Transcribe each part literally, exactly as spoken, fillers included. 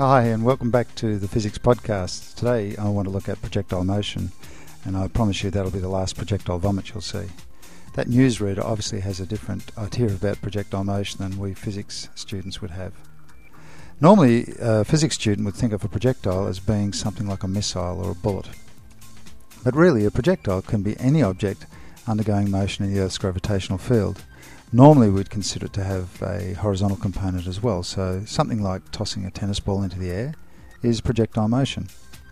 Hi, and welcome back to the Physics Podcast. Today I want to look at projectile motion, and I promise you that'll be the last projectile vomit you'll see. That newsreader obviously has a different idea about projectile motion than we physics students would have. Normally, a physics student would think of a projectile as being something like a missile or a bullet. But really, a projectile can be any object undergoing motion in the Earth's gravitational field. Normally we'd consider it to have a horizontal component as well, so something like tossing a tennis ball into the air is projectile motion.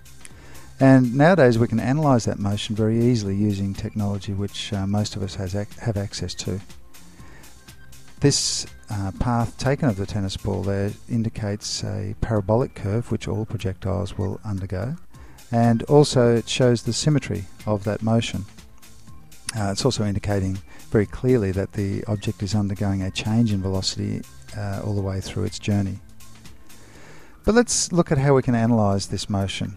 And nowadays we can analyse that motion very easily using technology which uh, most of us has ac- have access to. This uh, path taken of the tennis ball there indicates a parabolic curve which all projectiles will undergo, and also it shows the symmetry of that motion. Uh, it's also indicating very clearly that the object is undergoing a change in velocity uh, all the way through its journey. But let's look at how we can analyse this motion.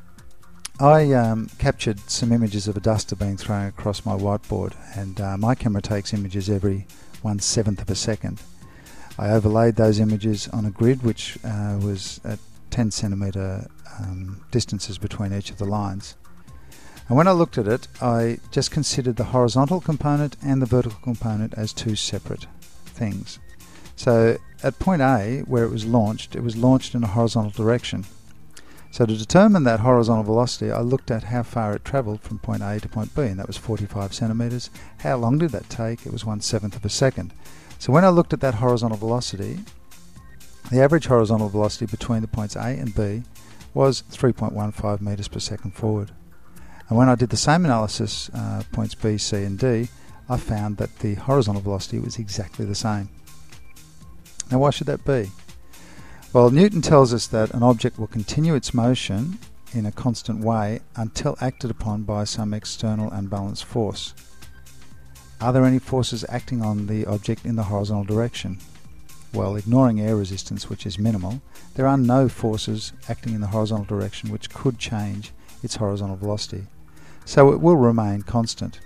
I um, captured some images of a duster being thrown across my whiteboard, and uh, my camera takes images every one seventh of a second. I overlaid those images on a grid which uh, was at ten centimetre um, distances between each of the lines. And when I looked at it, I just considered the horizontal component and the vertical component as two separate things. So at point A, where it was launched, it was launched in a horizontal direction. So to determine that horizontal velocity, I looked at how far it travelled from point A to point B, and that was forty-five centimetres. How long did that take? It was one seventh of a second. So when I looked at that horizontal velocity, the average horizontal velocity between the points A and B was three point one five metres per second forward. And when I did the same analysis, uh, points B, C and D, I found that the horizontal velocity was exactly the same. Now why should that be? Well, Newton tells us that an object will continue its motion in a constant way until acted upon by some external unbalanced force. Are there any forces acting on the object in the horizontal direction? Well, ignoring air resistance, which is minimal, there are no forces acting in the horizontal direction which could change its horizontal velocity. So it will remain constant.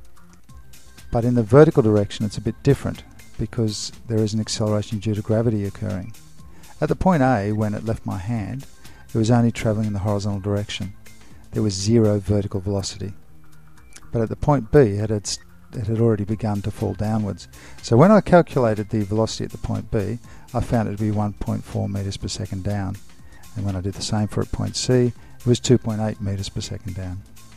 But in the vertical direction it's a bit different, because there is an acceleration due to gravity occurring. At the point A, when it left my hand, it was only travelling in the horizontal direction. There was zero vertical velocity. But at the point B, it had, it had already begun to fall downwards. So when I calculated the velocity at the point B, I found it to be one point four metres per second down. And when I did the same for at point C, it was two point eight metres per second down.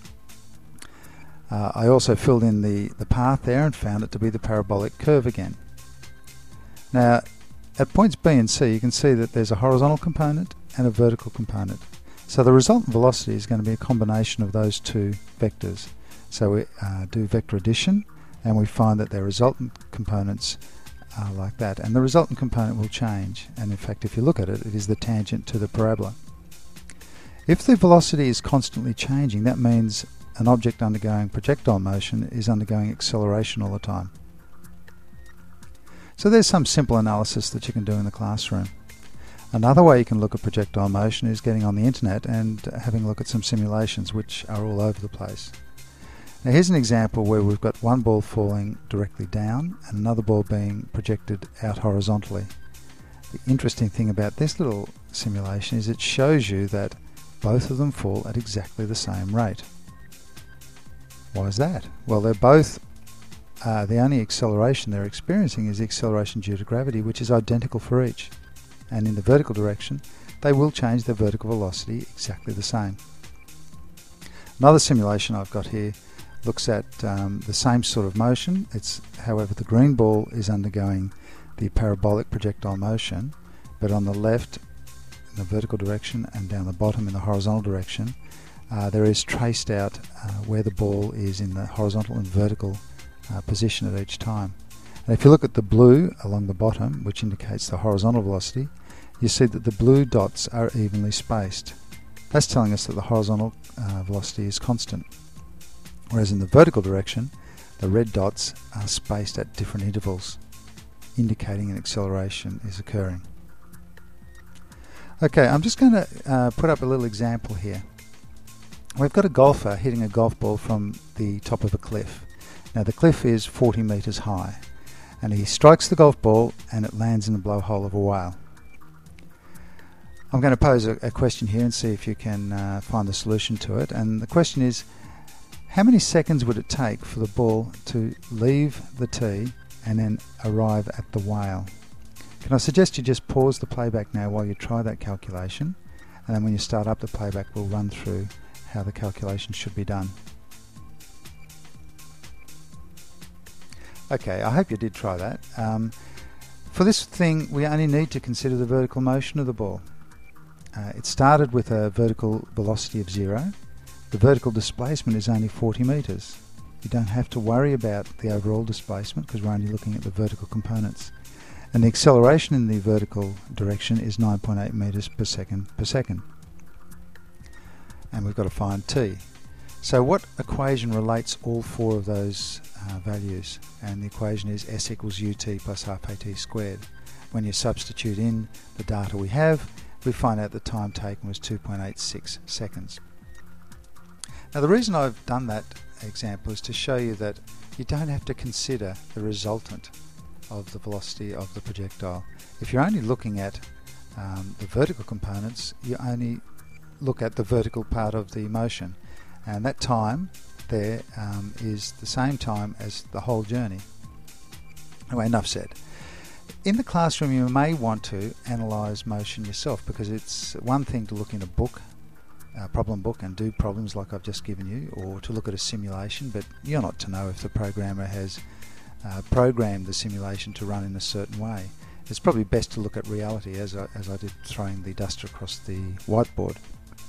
Uh, I also filled in the, the path there and found it to be the parabolic curve again. Now, at points B and C, you can see that there's a horizontal component and a vertical component. So the resultant velocity is going to be a combination of those two vectors. So we uh, do vector addition, and we find that their resultant components are like that. And the resultant component will change. And in fact, if you look at it, it is the tangent to the parabola. If the velocity is constantly changing, that means an object undergoing projectile motion is undergoing acceleration all the time. So there's some simple analysis that you can do in the classroom. Another way you can look at projectile motion is getting on the internet and having a look at some simulations which are all over the place. Now here's an example where we've got one ball falling directly down and another ball being projected out horizontally. The interesting thing about this little simulation is it shows you that both of them fall at exactly the same rate. Why is that? Well, they're both, uh, the only acceleration they're experiencing is the acceleration due to gravity, which is identical for each. And in the vertical direction, they will change their vertical velocity exactly the same. Another simulation I've got here looks at um, the same sort of motion. It's, however, the green ball is undergoing the parabolic projectile motion, but on the left in the vertical direction and down the bottom in the horizontal direction, uh, there is traced out uh, where the ball is in the horizontal and vertical uh, position at each time. And if you look at the blue along the bottom, which indicates the horizontal velocity, you see that the blue dots are evenly spaced. That's telling us that the horizontal uh, velocity is constant. Whereas in the vertical direction, the red dots are spaced at different intervals, indicating an acceleration is occurring. Okay, I'm just going to uh, put up a little example here. We've got a golfer hitting a golf ball from the top of a cliff. Now the cliff is forty metres high, and he strikes the golf ball and it lands in the blowhole of a whale. I'm going to pose a, a question here and see if you can uh, find the solution to it. And the question is, how many seconds would it take for the ball to leave the tee and then arrive at the whale? Can I suggest you just pause the playback now while you try that calculation, and then when you start up the playback we'll run through how the calculation should be done. Okay, I hope you did try that. Um, for this thing we only need to consider the vertical motion of the ball. Uh, it started with a vertical velocity of zero. The vertical displacement is only forty metres. You don't have to worry about the overall displacement because we're only looking at the vertical components. And the acceleration in the vertical direction is nine point eight metres per second per second. And we've got to find t. So what equation relates all four of those uh, values? And the equation is s equals ut plus half at squared. When you substitute in the data we have, we find out the time taken was two point eight six seconds. Now the reason I've done that example is to show you that you don't have to consider the resultant of the velocity of the projectile. If you're only looking at um, the vertical components, you only look at the vertical part of the motion, and that time there um, is the same time as the whole journey. Anyway, enough said. In the classroom you may want to analyse motion yourself, because it's one thing to look in a book, a problem book, and do problems like I've just given you, or to look at a simulation, but you're not to know if the programmer has uh, programmed the simulation to run in a certain way. It's probably best to look at reality, as I, as I did throwing the duster across the whiteboard.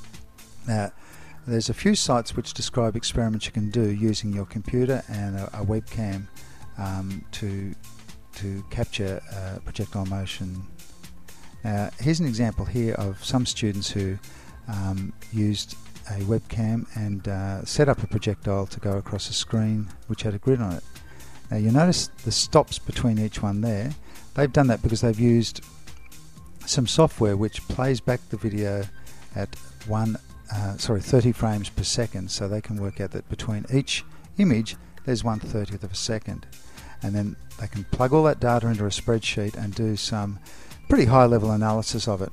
Now, there's a few sites which describe experiments you can do using your computer and a, a webcam um, to to capture uh, projectile motion. Now, here's an example here of some students who um, used a webcam and uh, set up a projectile to go across a screen which had a grid on it. Now you notice the stops between each one there. They've done that because they've used some software which plays back the video at one, uh, sorry, thirty frames per second, so they can work out that between each image there's one thirtieth of a second. And then they can plug all that data into a spreadsheet and do some pretty high level analysis of it.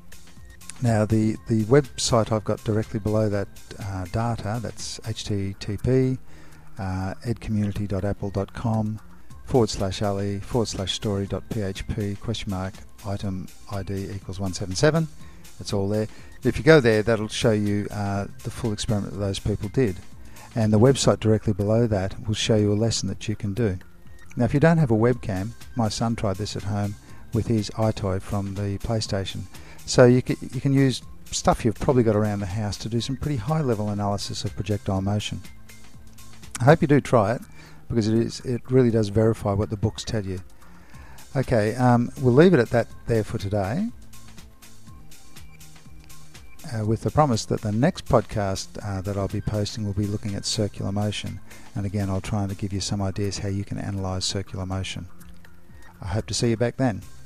Now the, the website I've got directly below that uh, data, that's http uh, edcommunity.apple.com forward slash le forward slash story.php question mark item I D equals one seven seven. It's all there. If you go there, that'll show you uh, the full experiment that those people did. And the website directly below that will show you a lesson that you can do. Now if you don't have a webcam, my son tried this at home with his iToy from the PlayStation. So you can, you can use stuff you've probably got around the house to do some pretty high level analysis of projectile motion. I hope you do try it, because it is it really does verify what the books tell you. Okay, um, we'll leave it at that there for today, uh, with the promise that the next podcast uh, that I'll be posting will be looking at circular motion, and again I'll try to give you some ideas how you can analyse circular motion. I hope to see you back then.